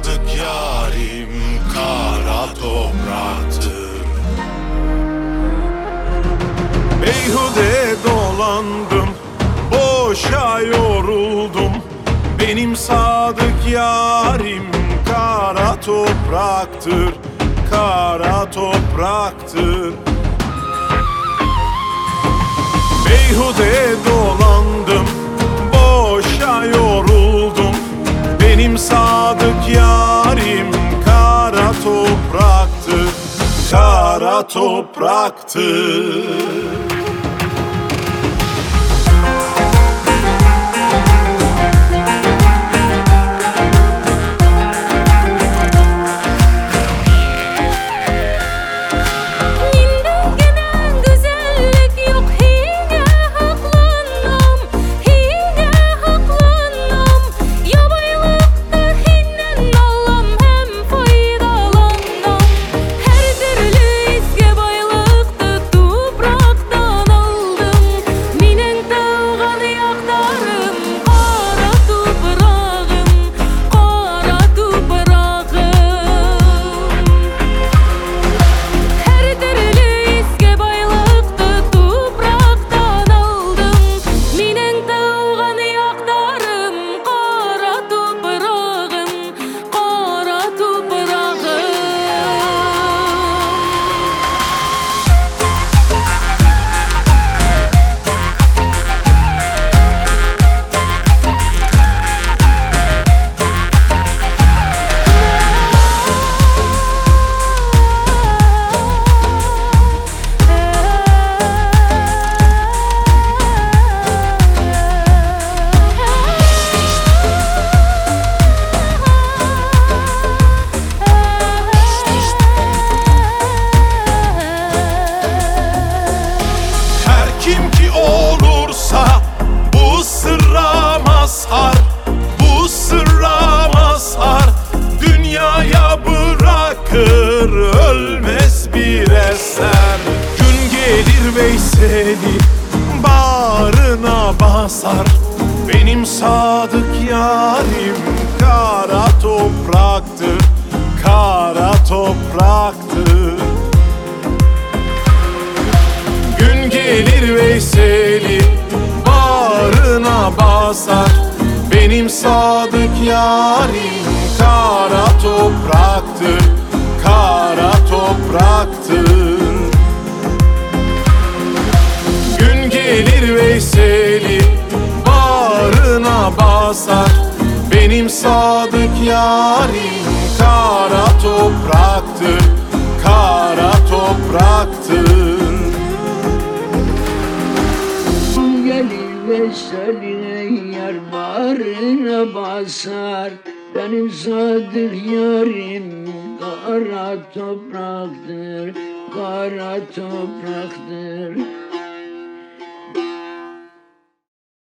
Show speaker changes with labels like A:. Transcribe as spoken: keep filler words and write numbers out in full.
A: sadık yarim kara topraktır. Beyhude dolandım, boşa yoruldum. Benim sadık yarim kara topraktır, kara topraktır. Beyhude dolandım, boşa yoruldum. Benim sadık yarim kara topraktır, kara topraktır. Kim ki olursa bu sırra mazhar, bu sırra mazhar, dünyaya bırakır ölmez bir eser. Gün gelir Veysel'i bağrına basar. Benim sadık yarim kara topraktır, kara topraktır. Gün gelir Veysel'i bağrına basar. Benim sadık yarim kara topraktır, kara topraktır. Gün gelir Veysel'i bağrına basar. Benim sadık yarim kara topraktır, kara topraktır.
B: Veysel'in yar bağrına basar. Benim sadık yarim kara topraktır, kara topraktır.